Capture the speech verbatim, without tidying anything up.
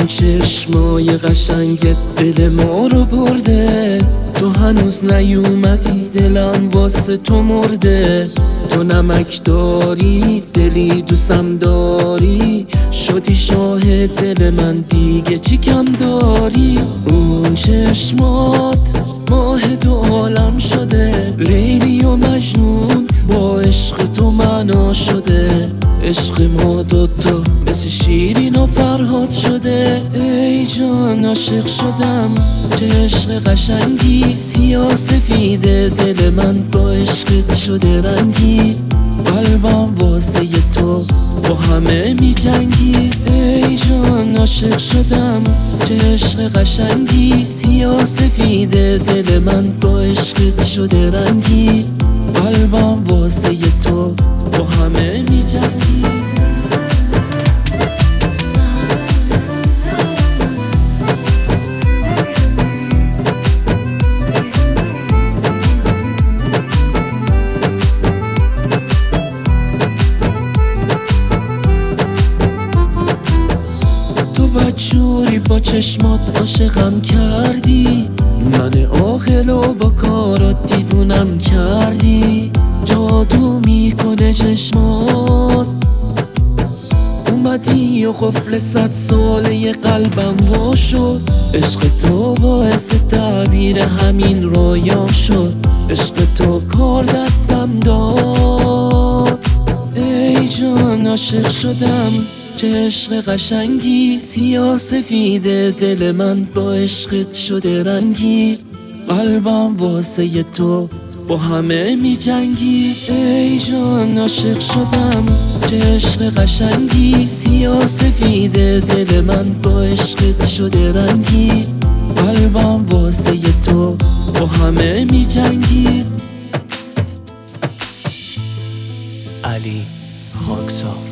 چشمای قشنگت دل ما رو برده، تو هنوز نیومدی دلم واسه تو مرده. تو نمک داری دلی دوستم داری، شدی شاهد دل من دیگه چی کم داری. اون چشمات ماه دو عالم شده، لیلی و مجنون با عشق تو معنا شده. عشق ما دوتا مثل شیرین و فرهاد شده. ای جان عاشق شدم، چه عشق قشنگی، سیاه سفیده دل من با عشقت شده رنگی. قلبم واسه تو با همه می جنگی. ای جان عاشق شدم، چه عشق قشنگی، سیاه سفیده دل من با عشقت شده رنگی. قلبم واسه تو با همه می جنگی. بدجوری با چشمات عاشقم کردی، من عاقل و با کارات دیوونم کردی. جادو میکنه چشمات، اومدی و قفل صد ساله قلبم وا شد. عشق تو باعث تعبیر همین رویام شد. عشق تو کار دستم داد. ای جان عاشق شدم، چه عشق قشنگی، سیاه سفیده دل من با عشقت شده رنگی. قلبم واسه تو با همه می جنگی. ای جان عاشق شدم، چه عشق قشنگی، سیاه سفیده دل من با عشقت شده رنگی. قلبم واسه تو با همه می جنگی. علی خاکسار.